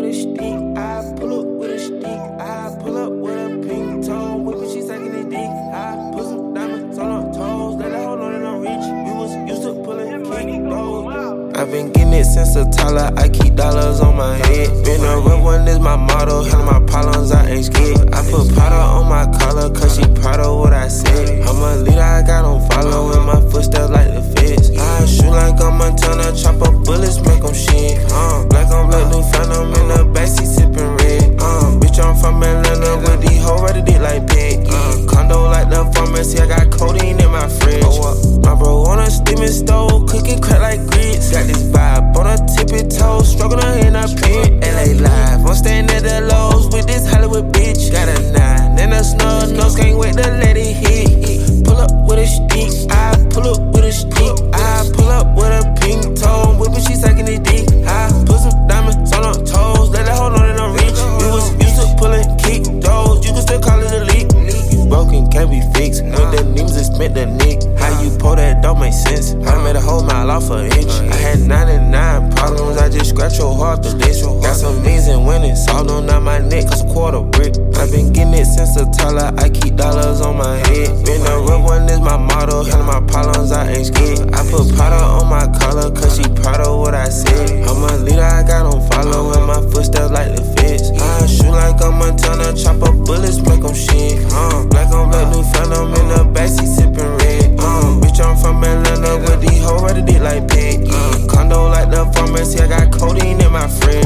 a stick, I pull up with a stick, I pull up with a pink toe, whipping, she sucking the dick. I put some diamonds on her toes, let her hold on and I'm rich. We was used to pulling kick those. I've been getting it since a toddler, I keep dollars on my head. Been a real one is my motto, handle my problems, I ain't scared. I put powder on my collar, cause she proud of what I said. I'm a leader, I got on follow, in my footsteps like the feds. I shoot like I'm Montana, chop up bullets, make them shit. Black on black, new phantom in the backseat sipping red. Bitch, I'm from Atlanta with these hoes ready dick like Peggy. Condo like the pharmacy, I got codeine in my fridge. My bro on a steaming stove, cooking crack like grits. Got this vibe on a tippy toe, struggling in a pit. LA live, I'm staying at the Lowe's with this Hollywood bitch. Got a 9 and a snub nose, can't wait to let it hit. Pull up with a stick, I pull up with a stick. I pull up with a pink toe, whipping, she sucking the dick. I put some diamonds on her toes, let her hold on and I'm rich. We was used to pulling kick those, you can still call it a leak. You broken, can't be fixed, with the names and spent the nick. How you pull that don't make sense, I made a whole mile off an inch. I had 99 problems, I just scratch your heart the list. Got some means and winnings, all on my neck, cause a quarter brick. I've been getting it since a toddler, I keep dollars on my head. Been a real one is my motto, handle my problems, I ain't scared. I put powder on my collar, cause she proud of what I said. I'm a leader, I got on follow, in my footsteps like the feds. I shoot like I'm Montana, chop up bullets, make them shit. Black on black, new phantom in the backseat sipping red. Bitch, I'm from Atlanta with these hoes ready dick like Peggy. Condo like the pharmacy, I got codeine in my fridge.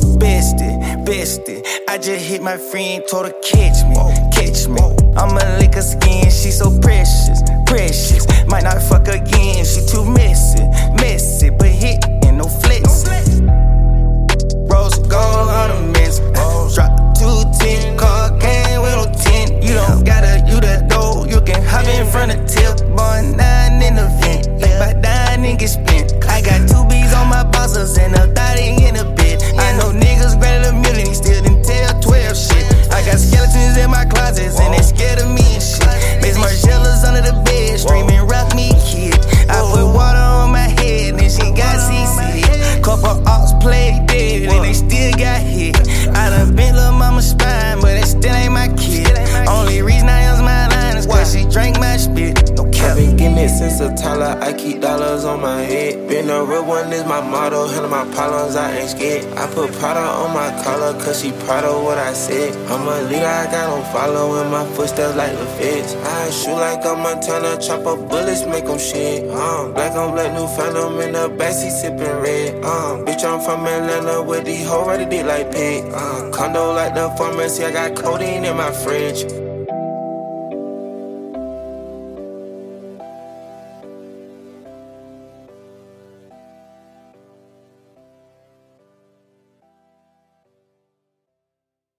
Bestie, I just hit my friend, told her catch me. I'ma lick her skin, she so precious. Might not fuck again, she too messy, but hit and no flex. Rose gold ornaments, drop 210, car came with no 10. You don't gotta, you the dough, you can hop in front of tip. Boy, 9 in the vent, think about dying and get spent. I got 2 B's on my bosses and a 30 in a bit. I know niggas granted a million, still didn't tell 12 shit. I got skeletons in my closets and they scared of me and shit. Miss Margellas under the bed, screaming rock me kid. I put water on my head and she got CC. Couple ops played dead and they still got hit. I done bent lil' mama's spine, but it still ain't my kid. Only reason I use my line is cause she drank my spit. No cap. I've been getting it since a toddler, I keep dollars on my head. Been a real one is my motto, handle my problems, I ain't scared. I put powder on my collar, cause she proud of what I said. I'm a leader, I got on follow, in my footsteps like the feds. I shoot like I'm Montana, chop up bullets, make them shit. Black on black, new phantom in the backseat sipping red. Bitch, I'm from Atlanta with these hoes ready dick like Peg. Condo like the pharmacy, I got codeine in my fridge.